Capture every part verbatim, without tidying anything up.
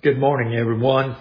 Good morning, everyone.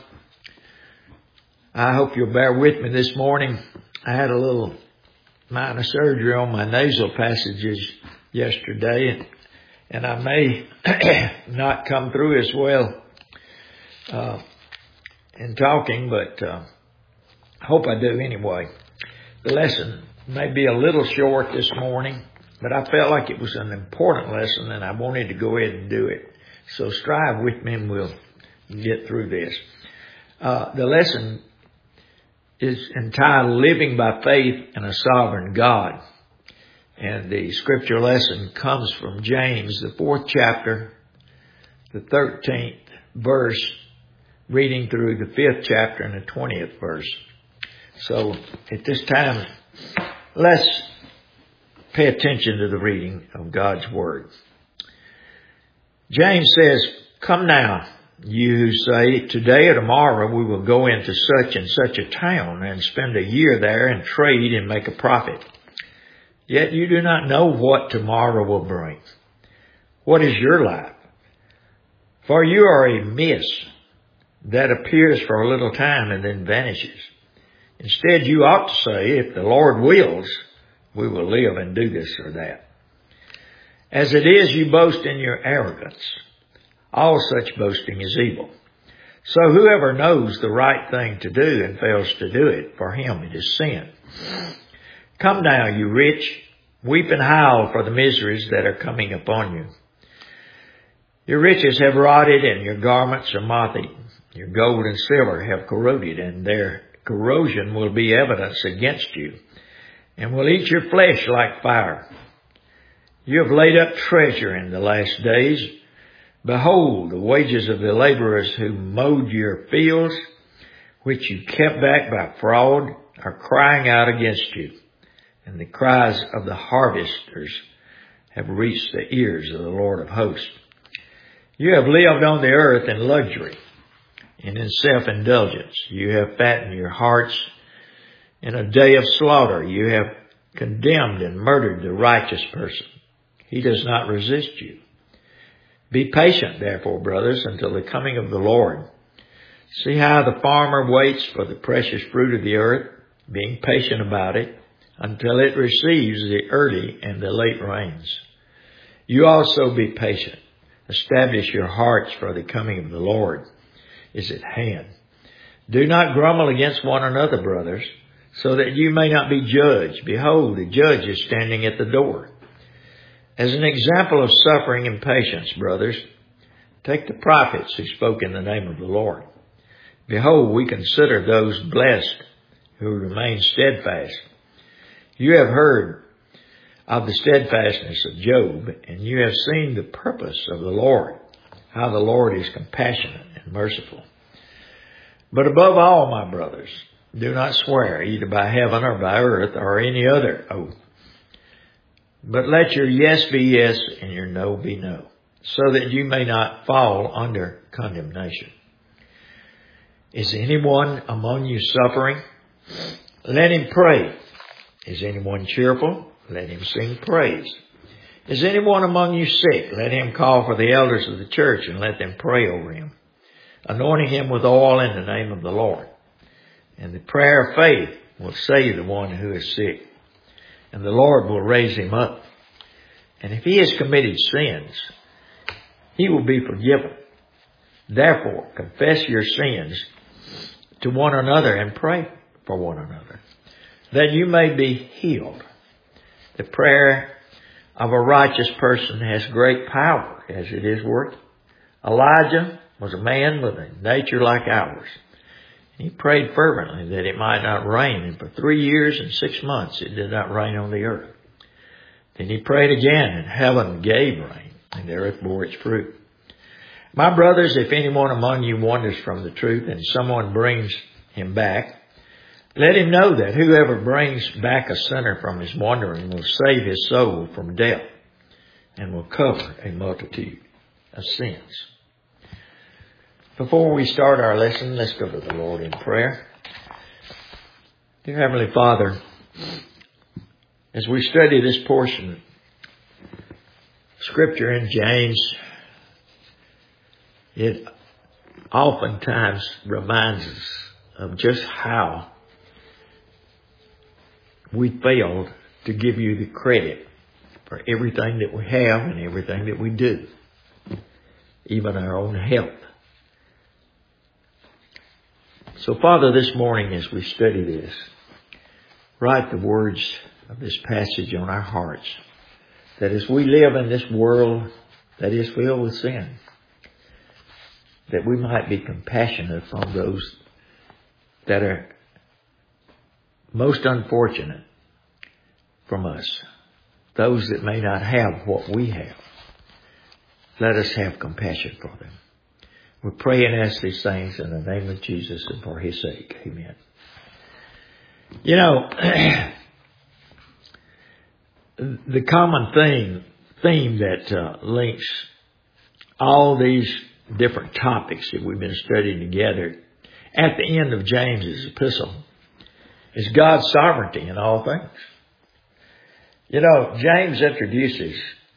I hope you'll bear with me this morning. I had a little minor surgery on my nasal passages yesterday, and I may not come through as well uh, in talking, but uh, I hope I do anyway. The lesson may be a little short this morning, but I felt like it was an important lesson, and I wanted to go ahead and do it. So strive with me, and we'll get through this. Uh, the lesson is entitled Living by Faith in a Sovereign God. And the scripture lesson comes from James, the fourth chapter, the thirteenth verse, reading through the fifth chapter and the twentieth verse. So at this time, let's pay attention to the reading of God's Word. James says, "Come now, you who say, today or tomorrow we will go into such and such a town and spend a year there and trade and make a profit. Yet you do not know what tomorrow will bring. What is your life? For you are a mist that appears for a little time and then vanishes. Instead, you ought to say, if the Lord wills, we will live and do this or that. As it is, you boast in your arrogance. All such boasting is evil. So whoever knows the right thing to do and fails to do it, for him it is sin. Come now, you rich, weep and howl for the miseries that are coming upon you. Your riches have rotted and your garments are moth-eaten. Your gold and silver have corroded, and their corrosion will be evidence against you, and will eat your flesh like fire. You have laid up treasure in the last days. Behold, the wages of the laborers who mowed your fields, which you kept back by fraud, are crying out against you. And the cries of the harvesters have reached the ears of the Lord of hosts. You have lived on the earth in luxury and in self-indulgence. You have fattened your hearts in a day of slaughter. You have condemned and murdered the righteous person. He does not resist you. Be patient, therefore, brothers, until the coming of the Lord. See how the farmer waits for the precious fruit of the earth, being patient about it, until it receives the early and the late rains. You also be patient. Establish your hearts, for the coming of the Lord is at hand. Do not grumble against one another, brothers, so that you may not be judged. Behold, the judge is standing at the door. As an example of suffering and patience, brothers, take the prophets who spoke in the name of the Lord. Behold, we consider those blessed who remain steadfast. You have heard of the steadfastness of Job, and you have seen the purpose of the Lord, how the Lord is compassionate and merciful. But above all, my brothers, do not swear either by heaven or by earth or any other oath. But let your yes be yes and your no be no, so that you may not fall under condemnation. Is anyone among you suffering? Let him pray. Is anyone cheerful? Let him sing praise. Is anyone among you sick? Let him call for the elders of the church and let them pray over him, anointing him with oil in the name of the Lord. And the prayer of faith will save the one who is sick, and the Lord will raise him up. And if he has committed sins, he will be forgiven. Therefore, confess your sins to one another and pray for one another, that you may be healed. The prayer of a righteous person has great power as it is working. Elijah was a man with a nature like ours. He prayed fervently that it might not rain, and for three years and six months it did not rain on the earth. Then he prayed again, and heaven gave rain, and the earth bore its fruit. My brothers, if anyone among you wanders from the truth, and someone brings him back, let him know that whoever brings back a sinner from his wandering will save his soul from death, and will cover a multitude of sins. Before we start our lesson, let's go to the Lord in prayer. Dear Heavenly Father, as we study this portion of Scripture in James, it oftentimes reminds us of just how we failed to give you the credit for everything that we have and everything that we do, even our own health. So, Father, this morning as we study this, write the words of this passage on our hearts, that as we live in this world that is filled with sin, that we might be compassionate on those that are most unfortunate from us, those that may not have what we have. Let us have compassion for them. We pray and ask these things in the name of Jesus and for His sake. Amen. You know, the common thing, theme that uh, links all these different topics that we've been studying together at the end of James's epistle is God's sovereignty in all things. You know, James introduces,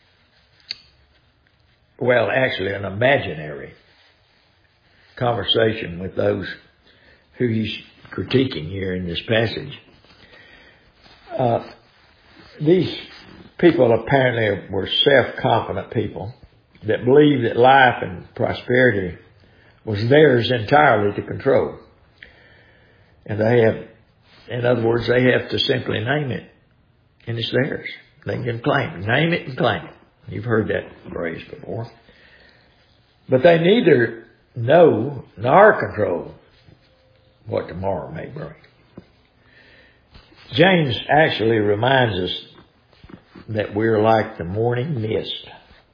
well, actually an imaginary conversation with those who he's critiquing here in this passage. Uh, these people apparently were self-confident people that believed that life and prosperity was theirs entirely to control. And they have, in other words, they have to simply name it, and it's theirs. They can claim it. Name it and claim it. You've heard that phrase before. But they neither know nor control what tomorrow may bring. James actually reminds us that we're like the morning mist,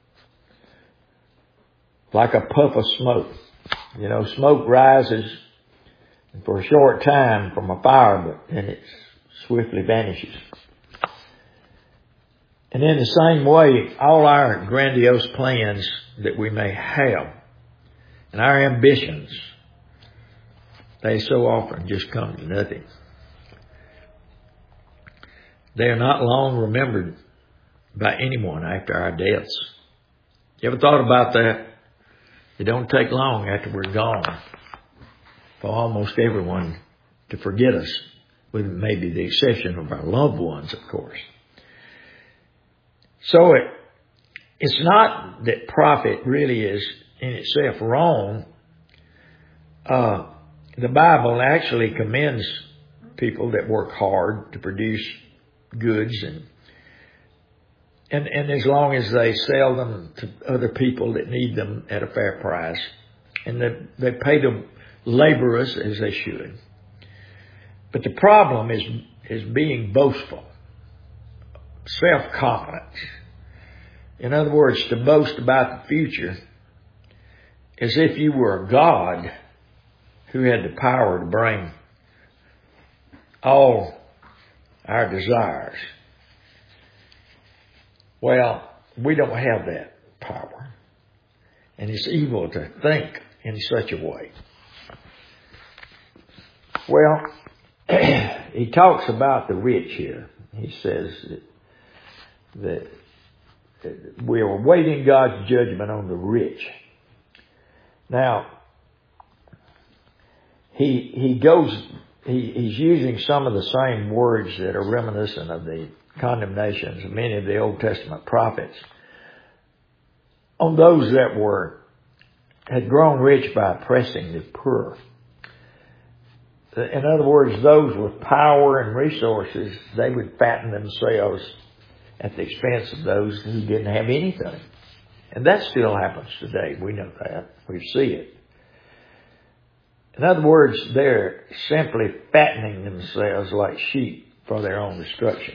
like a puff of smoke. You know, smoke rises for a short time from a fire, but then it swiftly vanishes. And in the same way, all our grandiose plans that we may have and our ambitions, they so often just come to nothing. They are not long remembered by anyone after our deaths. You ever thought about that? It don't take long after we're gone for almost everyone to forget us, with maybe the exception of our loved ones, of course. So it, it's not that profit really is in itself wrong. Uh, the Bible actually commends people that work hard to produce goods, and and and as long as they sell them to other people that need them at a fair price, and they they pay the laborers as they should. But the problem is is being boastful, self-confident. In other words, to boast about the future as if you were a God who had the power to bring all our desires. Well, we don't have that power. And it's evil to think in such a way. Well, he talks about the rich here. He says that, that we are awaiting God's judgment on the rich. Now, he he goes, he, he's using some of the same words that are reminiscent of the condemnations of many of the Old Testament prophets on those that were had grown rich by oppressing the poor. In other words, those with power and resources, they would fatten themselves at the expense of those who didn't have anything. And that still happens today. We know that. We see it. In other words, they're simply fattening themselves like sheep for their own destruction.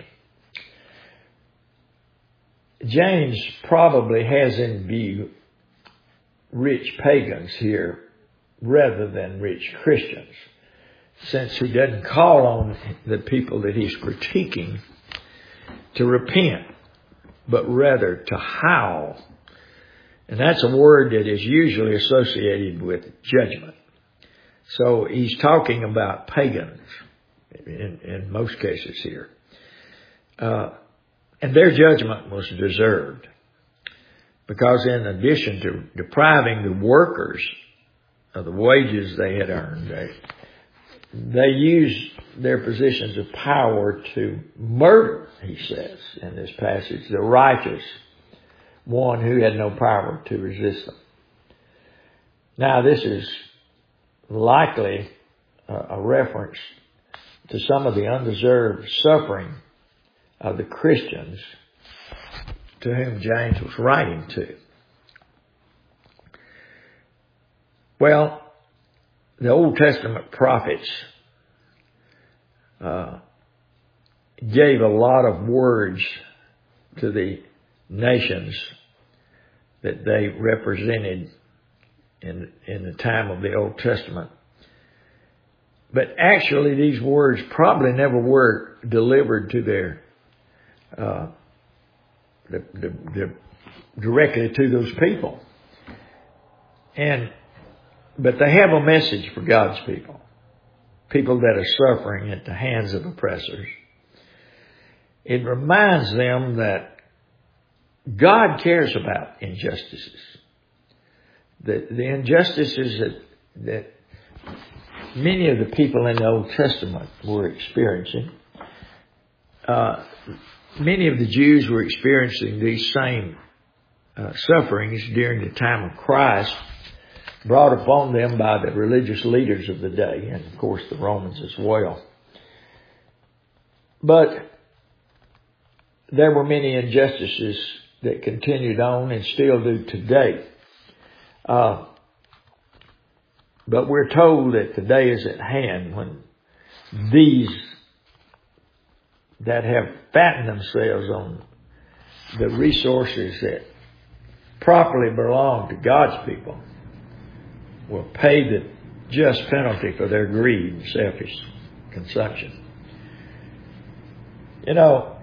James probably has in view rich pagans here rather than rich Christians, since he doesn't call on the people that he's critiquing to repent, but rather to howl. And that's a word that is usually associated with judgment. So he's talking about pagans in, in most cases here. Uh, and their judgment was deserved, because in addition to depriving the workers of the wages they had earned. They, they used their positions of power to murder, he says in this passage, the righteous one who had no power to resist them. Now, this is likely a reference to some of the undeserved suffering of the Christians to whom James was writing to. Well, the Old Testament prophets uh, gave a lot of words to the nations that they represented in in the time of the Old Testament. But actually, these words probably never were delivered to their uh, the, the, the, directly to those people. And but they have a message for God's people, people that are suffering at the hands of oppressors. It reminds them that God cares about injustices. The, the injustices that, that many of the people in the Old Testament were experiencing, uh, many of the Jews were experiencing these same uh, sufferings during the time of Christ, brought upon them by the religious leaders of the day, and of course the Romans as well. But there were many injustices that continued on and still do today. Uh, but we're told that the day is at hand when these that have fattened themselves on the resources that properly belong to God's people will pay the just penalty for their greed and selfish consumption. You know,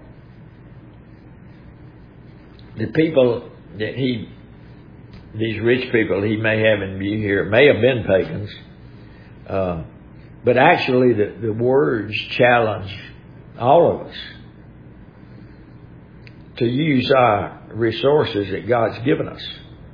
the people that he, these rich people he may have in view here, may have been pagans, uh, but actually the, the words challenge all of us to use our resources that God's given us.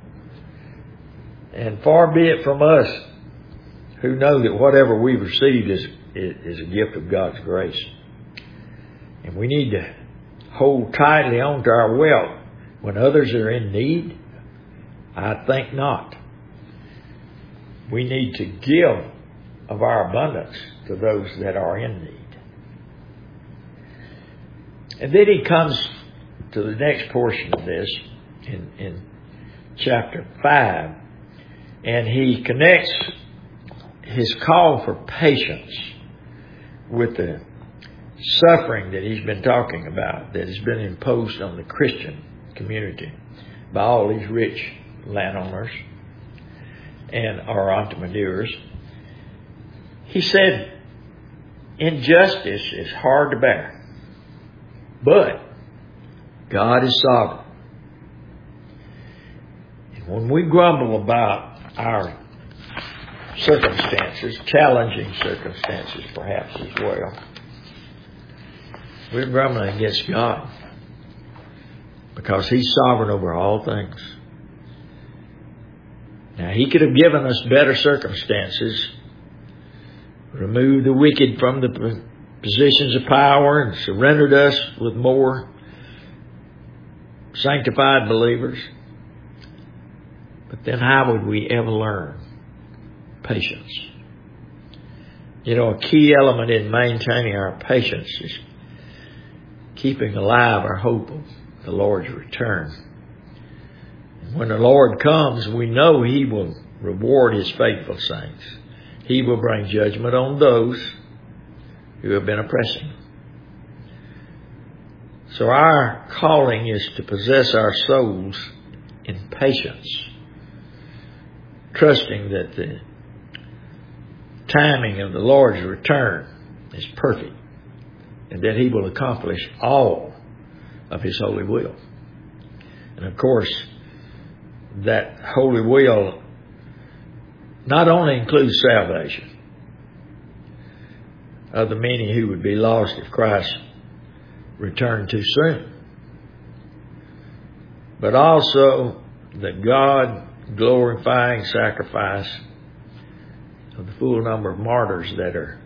And far be it from us who know that whatever we've received is, is a gift of God's grace. And we need to hold tightly on to our wealth when others are in need. I think not. We need to give of our abundance to those that are in need. And then he comes to the next portion of this in, in chapter five. And he connects his call for patience with the suffering that he's been talking about, that has been imposed on the Christian community by all these rich landowners and our entrepreneurs. He said, injustice is hard to bear, but God is sovereign. And when we grumble about our circumstances, challenging circumstances perhaps as well, we're grumbling against God, because He's sovereign over all things. Now, He could have given us better circumstances, removed the wicked from the positions of power, and surrendered us with more sanctified believers. But then how would we ever learn patience? You know, a key element in maintaining our patience is keeping alive our hope of the Lord's return. And when the Lord comes, we know He will reward His faithful saints. He will bring judgment on those who have been oppressing. So our calling is to possess our souls in patience, trusting that the timing of the Lord's return is perfect and that He will accomplish all of His holy will. And of course, that holy will not only includes salvation of the many who would be lost if Christ returned too soon, but also the God glorifying sacrifice of the full number of martyrs that are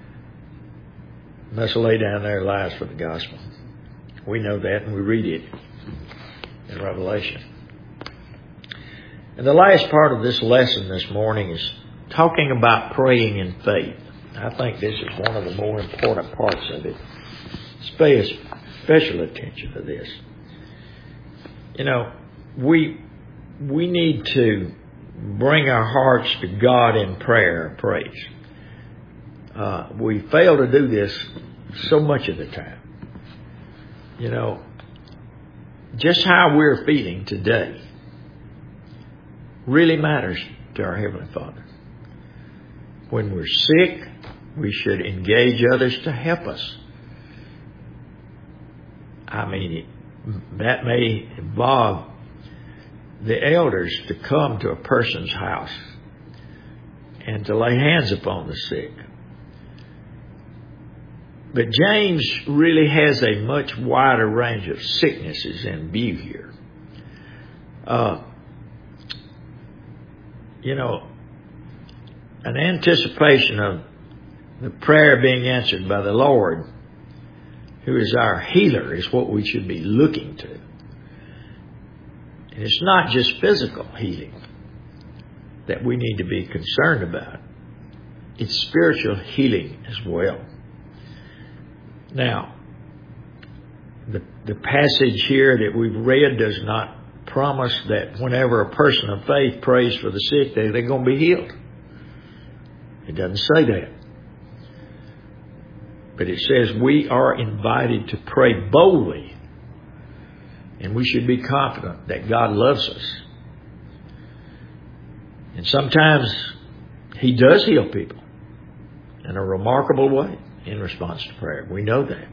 must lay down their lives for the gospel. We know that, and we read it in Revelation. And the last part of this lesson this morning is talking about praying in faith. I think this is one of the more important parts of it. Pay special attention to this. You know, we we need to bring our hearts to God in prayer and praise. Uh, we fail to do this so much of the time. You know, just how we're feeling today really matters to our Heavenly Father. When we're sick, we should engage others to help us. I mean, that may involve the elders to come to a person's house and to lay hands upon the sick. But James really has a much wider range of sicknesses in view here. Uh, you know, an anticipation of the prayer being answered by the Lord, who is our healer, is what we should be looking to. And it's not just physical healing that we need to be concerned about. It's spiritual healing as well. Now, the, the passage here that we've read does not promise that whenever a person of faith prays for the sick, they, they're going to be healed. It doesn't say that. But it says we are invited to pray boldly. And we should be confident that God loves us. And sometimes He does heal people in a remarkable way in response to prayer. We know that.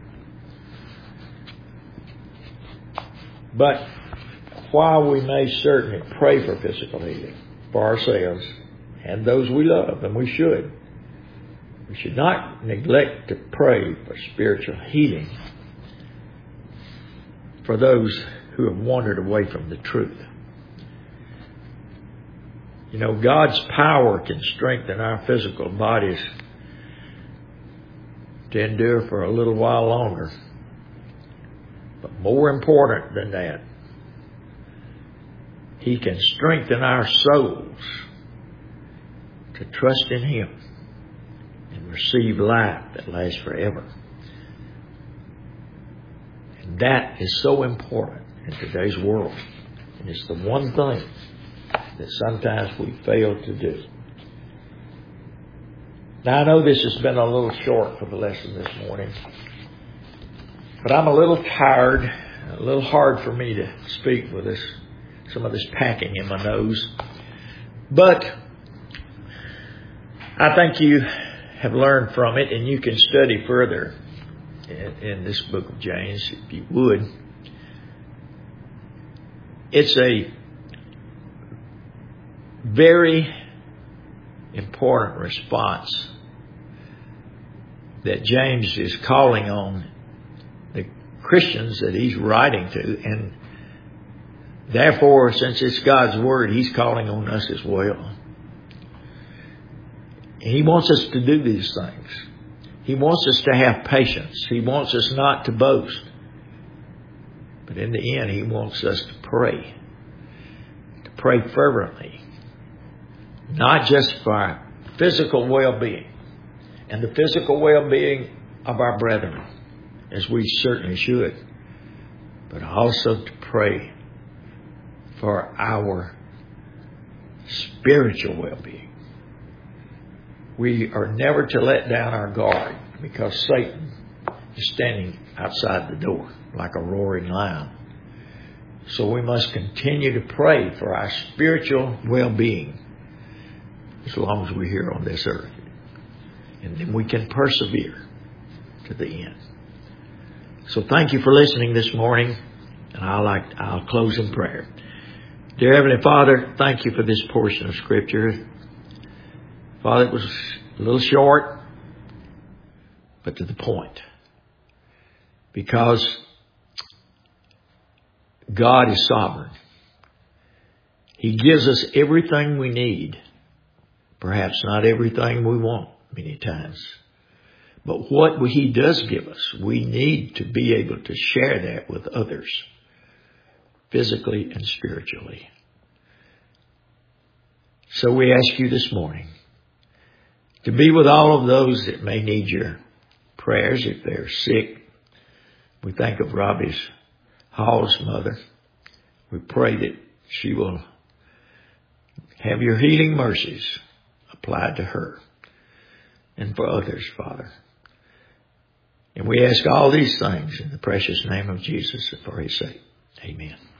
But while we may certainly pray for physical healing for ourselves and those we love, and we should, we should not neglect to pray for spiritual healing for those who have wandered away from the truth. You know, God's power can strengthen our physical bodies to endure for a little while longer. But more important than that, He can strengthen our souls to trust in Him and receive life that lasts forever. And that is so important in today's world. And it's the one thing that sometimes we fail to do. Now, I know this has been a little short for the lesson this morning, but I'm a little tired, a little hard for me to speak with this, some of this packing in my nose. But I think you have learned from it, and you can study further in, in this book of James, if you would. It's a very important response that James is calling on the Christians that he's writing to, and therefore, since it's God's Word, He's calling on us as well. He wants us to do these things. He wants us to have patience. He wants us not to boast. But in the end, He wants us to pray. To pray fervently. Not just for our physical well-being and the physical well-being of our brethren, as we certainly should, but also to pray for our spiritual well-being. We are never to let down our guard, because Satan is standing outside the door like a roaring lion. So we must continue to pray for our spiritual well-being as long as we're here on this earth. And then we can persevere to the end. So thank you for listening this morning. And I'll, like, I'll close in prayer. Dear Heavenly Father, thank you for this portion of Scripture. Father, it was a little short, but to the point. Because God is sovereign. He gives us everything we need Perhaps not everything we want many times. But what He does give us, we need to be able to share that with others, physically and spiritually. So we ask you this morning to be with all of those that may need your prayers if they're sick. We think of Robbie's Hall's mother. We pray that she will have your healing mercies applied to her and for others, Father. And we ask all these things in the precious name of Jesus and for His sake. Amen.